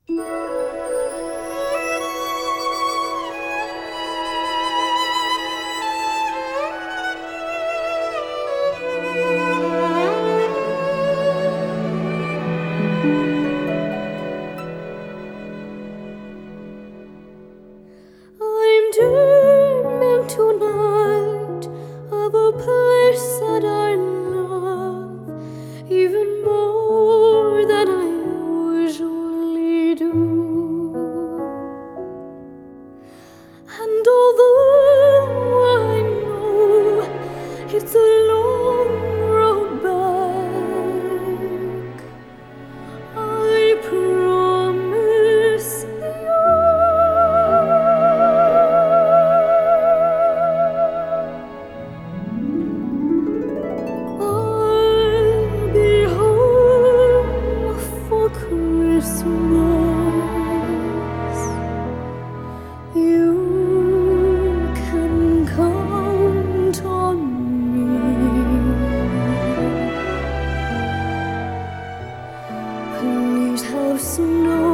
I'm dreaming tonight of a place that I love even more than I usually do. And although I know it's a long road back, I promise I'll be home for Christmas. You can count on me. Please have snow